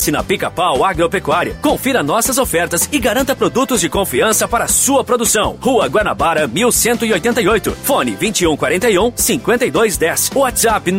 Na Pica-Pau Agropecuária. Confira nossas ofertas e garanta produtos de confiança para a sua produção. Rua Guanabara, 1188. Fone 2141-5210. WhatsApp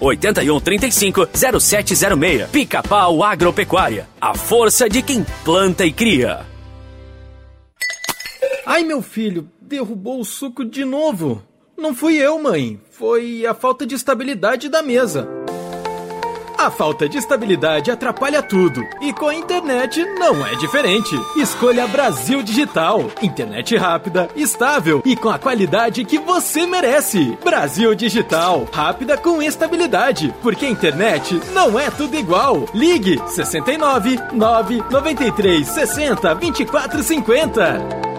98135-0706. Pica-Pau Agropecuária. A força de quem planta e cria. Ai, meu filho, derrubou o suco de novo. Não fui eu, mãe. Foi a falta de estabilidade da mesa. A falta de estabilidade atrapalha tudo. E com a internet não é diferente. Escolha Brasil Digital. Internet rápida, estável e com a qualidade que você merece. Brasil Digital. Rápida com estabilidade. Porque a internet não é tudo igual. Ligue 69 993 60 24 50.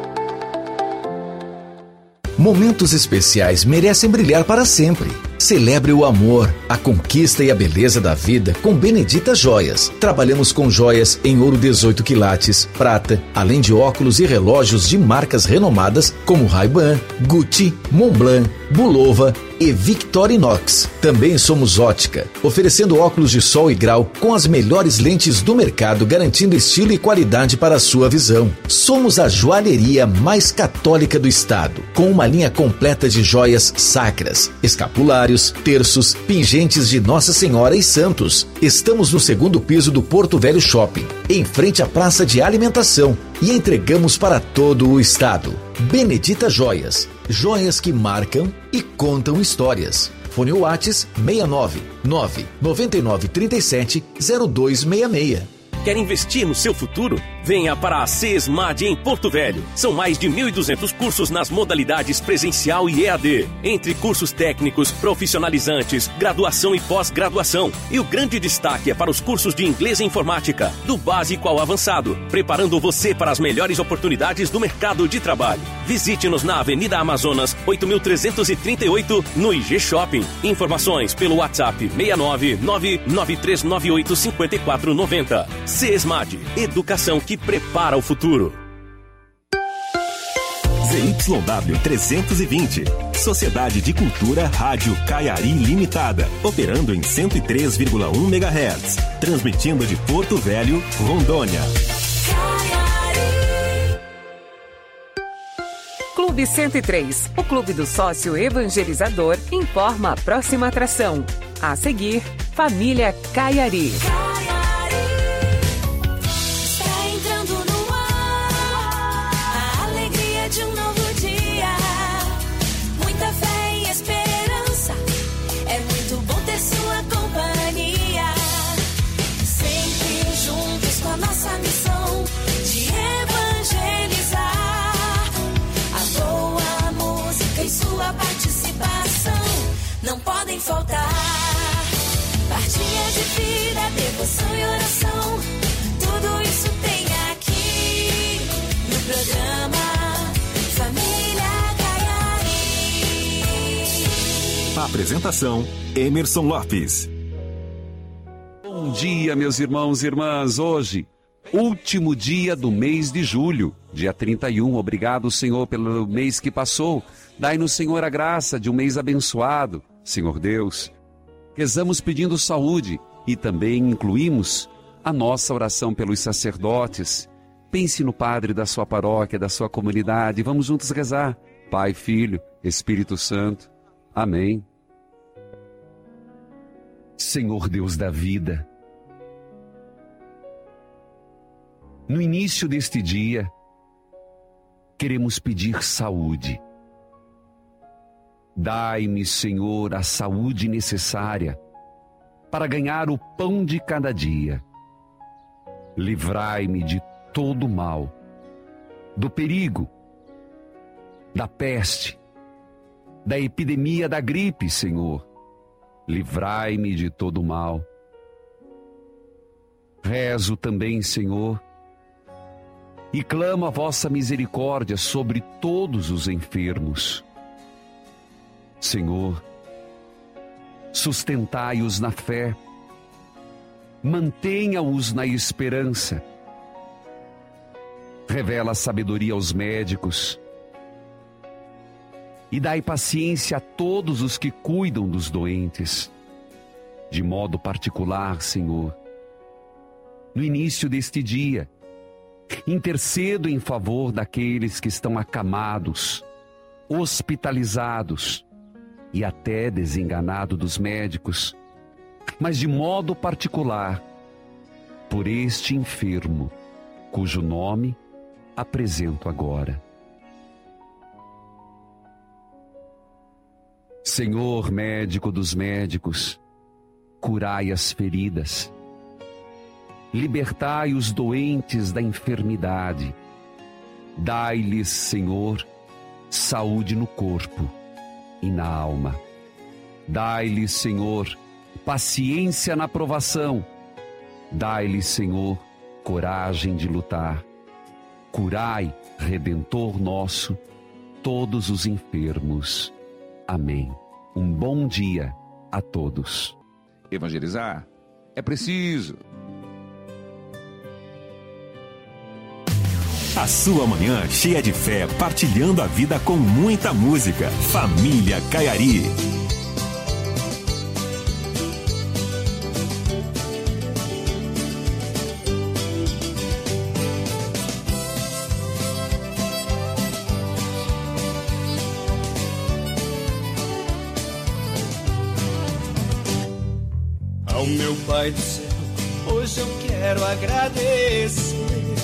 Momentos especiais merecem brilhar para sempre. Celebre o amor, a conquista e a beleza da vida com Benedita Joias. Trabalhamos com joias em ouro 18 quilates, prata, além de óculos e relógios de marcas renomadas como Ray-Ban, Gucci, Montblanc, Bulova e Victorinox. Também somos ótica, oferecendo óculos de sol e grau com as melhores lentes do mercado, garantindo estilo e qualidade para a sua visão. Somos a joalheria mais católica do estado, com uma linha completa de joias sacras, escapulários, terços, pingentes de Nossa Senhora e santos. Estamos no 2º piso do Porto Velho Shopping, em frente à praça de alimentação, e entregamos para todo o estado. Benedita Joias. Joias que marcam e contam histórias. Fone Whats 69 999 37 0266. Quer investir no seu futuro? Venha para a CESMAD em Porto Velho. São mais de 1.200 cursos nas modalidades presencial e EAD. Entre cursos técnicos, profissionalizantes, graduação e pós-graduação. E o grande destaque é para os cursos de inglês e informática, do básico ao avançado, preparando você para as melhores oportunidades do mercado de trabalho. Visite-nos na Avenida Amazonas, 8.338, no IG Shopping. Informações pelo WhatsApp 69 99398 5490. CESMAD, educação que prepara o futuro. ZYW 320, Sociedade de Cultura Rádio Caiari Limitada, operando em 103,1 MHz, transmitindo de Porto Velho, Rondônia. Clube 103, o clube do sócio evangelizador, informa a próxima atração. A seguir, Família Caiari. Não podem faltar. Partilha de vida, devoção e oração. Tudo isso tem aqui no programa Família Caiari. Apresentação: Emerson Lopes. Bom dia, meus irmãos e irmãs. Hoje, último dia do mês de julho, dia 31. Obrigado, Senhor, pelo mês que passou. Dai-nos, Senhor, a graça de um mês abençoado. Senhor Deus, rezamos pedindo saúde e também incluímos a nossa oração pelos sacerdotes. Pense no padre da sua paróquia, da sua comunidade. Vamos juntos rezar. Pai, Filho, Espírito Santo. Amém. Senhor Deus da vida, no início deste dia, queremos pedir saúde. Dai-me, Senhor, a saúde necessária para ganhar o pão de cada dia. Livrai-me de todo mal, do perigo, da peste, da epidemia da gripe, Senhor. Livrai-me de todo mal. Rezo também, Senhor, e clamo a vossa misericórdia sobre todos os enfermos. Senhor, sustentai-os na fé, mantenha-os na esperança. Revela sabedoria aos médicos e dai paciência a todos os que cuidam dos doentes. De modo particular, Senhor, no início deste dia. Intercedo em favor daqueles que estão acamados, hospitalizados e até desenganados dos médicos, mas de modo particular, por este enfermo, cujo nome apresento agora. Senhor médico dos médicos, curai as feridas, libertai os doentes da enfermidade, dai-lhes, Senhor, saúde no corpo e na alma. Dai-lhes, Senhor, paciência na provação, dai-lhes, Senhor, coragem de lutar. Curai, Redentor nosso, todos os enfermos. Amém. Um bom dia a todos. Evangelizar é preciso. A sua manhã cheia de fé, partilhando a vida com muita música. Família Caiari. Ao meu Pai do céu, hoje eu quero agradecer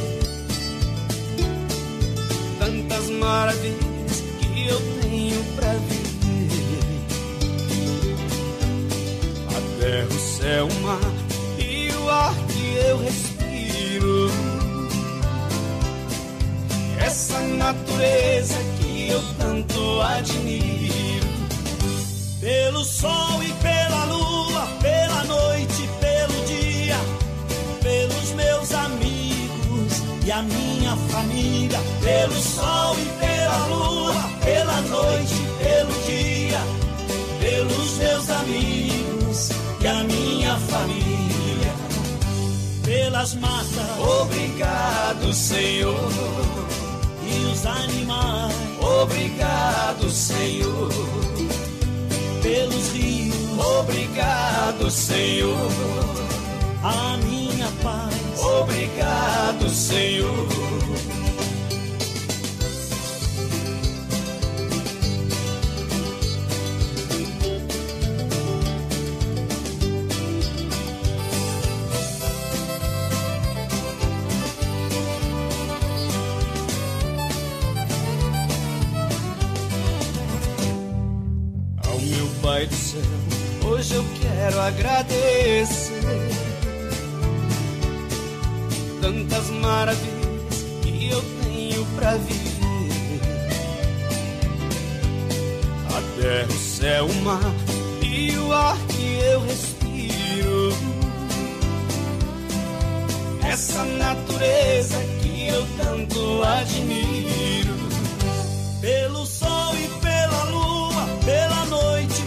tantas maravilhas que eu tenho pra viver. A terra, o céu, o mar e o ar que eu respiro, essa natureza que eu tanto admiro. Pelo sol e pela lua, pela noite, pelo dia, pelos meus amigos e a minha família. Pelo sol e pela lua, pela noite, pelo dia, pelos meus amigos e a minha família. Pelas matas, obrigado, Senhor. E os animais, obrigado, Senhor. Pelos rios, obrigado, Senhor. A minha paz, obrigado, Senhor. Pai do céu, hoje eu quero agradecer tantas maravilhas que eu tenho pra viver. A terra, o céu, o mar e o ar que eu respiro, essa natureza que eu tanto admiro. Pelo sol e pela lua, pela noite,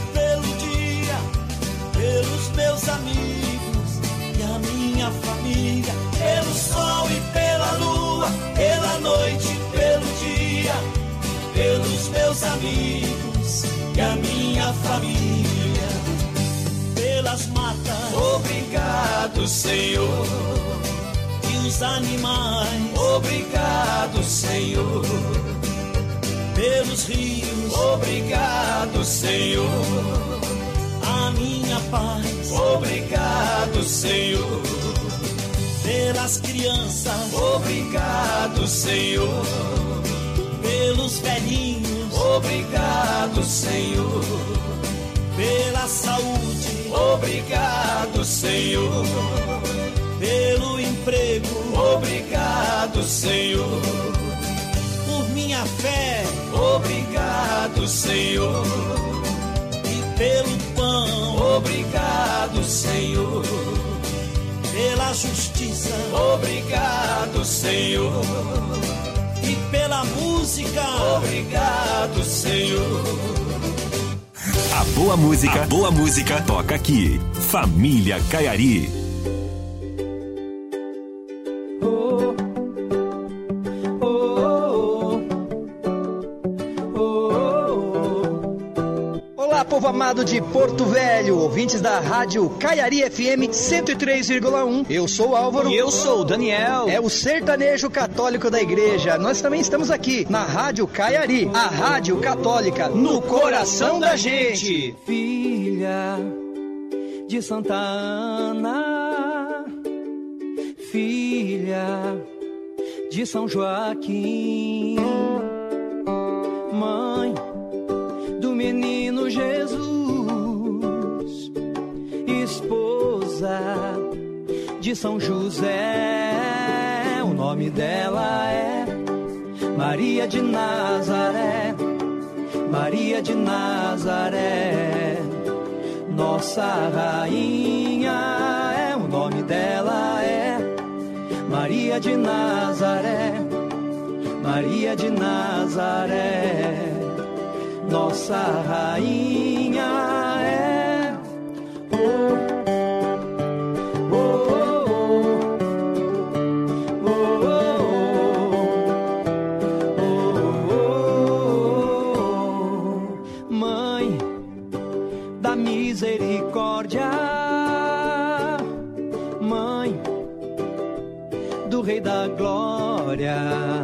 pelos meus amigos e a minha família. Pelo sol e pela lua, pela noite, pelo dia, pelos meus amigos e a minha família. Pelas matas, obrigado, Senhor. E os animais, obrigado, Senhor. Pelos rios, obrigado, Senhor. A minha paz, obrigado, Senhor. Pelas crianças, obrigado, Senhor. Pelos velhinhos, obrigado, Senhor. Pela saúde, obrigado, Senhor. Pelo emprego, obrigado, Senhor. Por minha fé, obrigado, Senhor. Pelo pão, obrigado, Senhor. Pela justiça, obrigado, Senhor. E pela música, obrigado, Senhor. A boa música toca aqui. Família Caiari. povo amado de Porto Velho, ouvintes da Rádio Caiari FM 103,1. Eu sou o Álvaro. E eu sou o Daniel. É o sertanejo católico da igreja. Nós também estamos aqui na Rádio Caiari, a rádio católica no coração da gente. Filha de Santa Ana, filha de São Joaquim, mãe do menino Jesus, esposa de São José. O nome dela é Maria de Nazaré, Maria de Nazaré, nossa rainha. O nome dela é Maria de Nazaré, Maria de Nazaré, nossa rainha é. Mãe da misericórdia, mãe do Rei da Glória,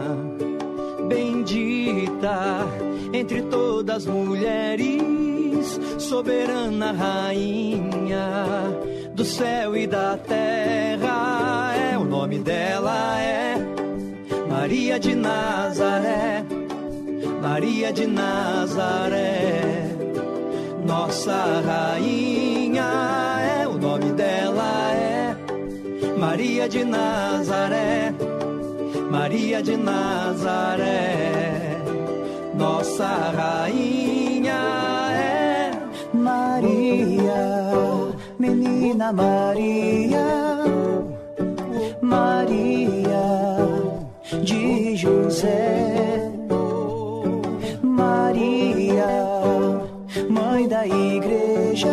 bendita entre todas as mulheres, soberana rainha do céu e da terra. O nome dela é Maria de Nazaré, Maria de Nazaré, nossa rainha. O nome dela é Maria de Nazaré, Maria de Nazaré, nossa rainha é. Maria, menina Maria, Maria de José, Maria, mãe da igreja,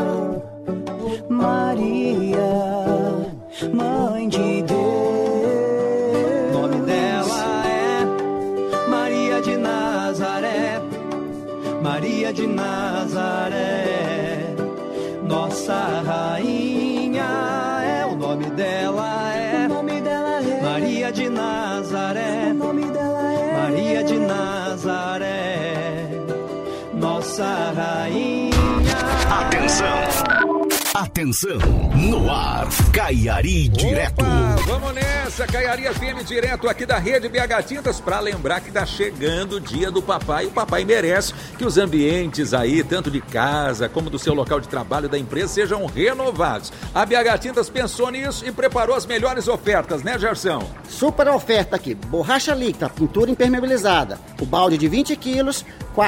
Maria, mãe de Deus. O nome dela é Maria de Nazaré, Maria de Nazaré, nossa rainha. O nome dela é, Maria de Nazaré, Maria de Nazaré, nossa rainha. Atenção! Atenção! No ar, Caiari Direto. Opa, vamos nessa, Caiari FM Direto aqui da Rede BH Tintas, para lembrar que tá chegando o dia do papai. O papai merece que os ambientes aí, tanto de casa como do seu local de trabalho da empresa, sejam renovados. A BH Tintas pensou nisso e preparou as melhores ofertas, né, Gerson? Super oferta aqui, borracha líquida, pintura impermeabilizada, o balde de 20 quilos, R$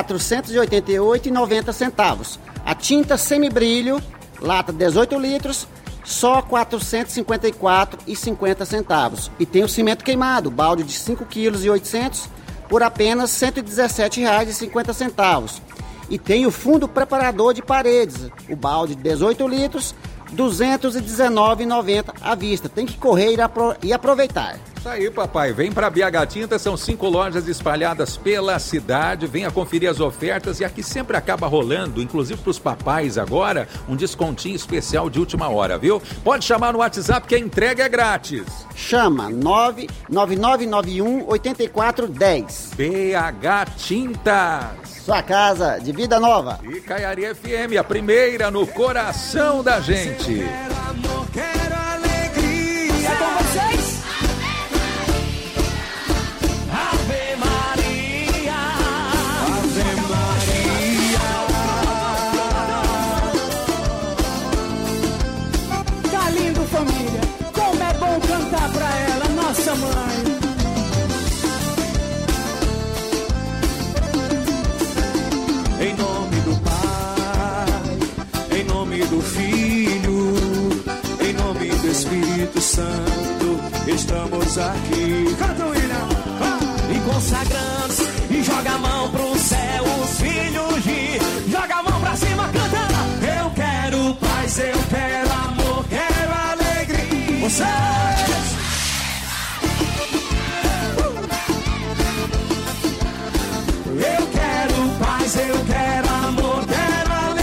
488,90. A tinta semibrilho, lata 18 litros, só R$ 454,50. E tem o cimento queimado, balde de 5,8 kg por apenas R$ 117,50. E tem o fundo preparador de paredes, o balde de 18 litros, R$ 219,90 à vista. Tem que correr e aproveitar. Isso aí, papai. Vem para BH Tintas, são 5 lojas espalhadas pela cidade. Venha conferir as ofertas e aqui sempre acaba rolando, inclusive para os papais agora, um descontinho especial de última hora, viu? Pode chamar no WhatsApp que a entrega é grátis. Chama 99991-8410. BH Tintas. Sua casa de vida nova. E Caiari FM, a primeira no coração da gente. Quero amor, quero alegria. É com vocês? Ave Maria, Ave Maria. Tá lindo, família. Como é bom cantar pra ela, nossa mãe. Em nome do Pai, em nome do Filho, em nome do Espírito Santo, estamos aqui. Canta, William! E consagramos, e joga a mão pro céu, os filhos de... Joga a mão pra cima, canta! Eu quero paz, eu quero amor, quero alegria. Vocês! Eu quero paz, eu quero amor, quero alegria.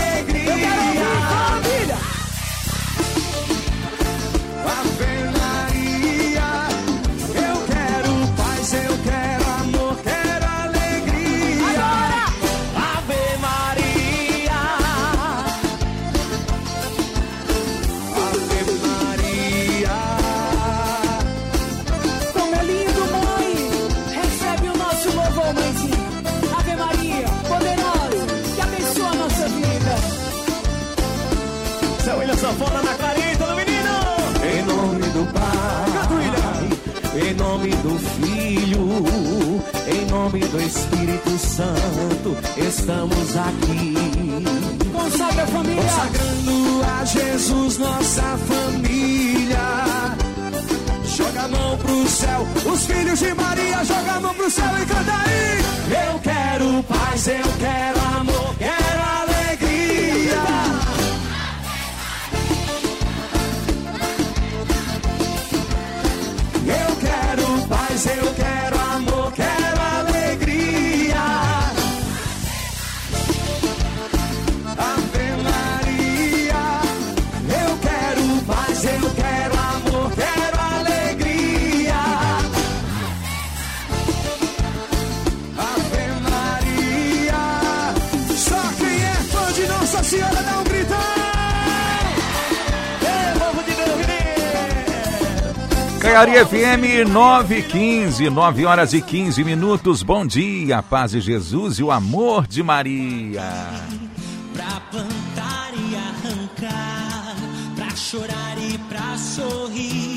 em nome do Filho, em nome do Espírito Santo, estamos aqui. Consagra a família. Consagrando a Jesus nossa família. Joga a mão pro céu, os filhos de Maria, joga a mão pro céu e canta aí. Eu quero paz, eu quero amor, quero alegria. Eu quero paz, eu quero amor, quero alegria. Ave Maria. Eu quero paz, eu quero amor, quero alegria. Ave Maria. Só quem é fã de Nossa Senhora dá um gritão. Povo de Belvedere. Caiari FM 9h15, 9 horas e 15 minutos. Bom dia, a paz de Jesus e o amor de Maria. Pra plantar e arrancar, pra chorar e pra sorrir.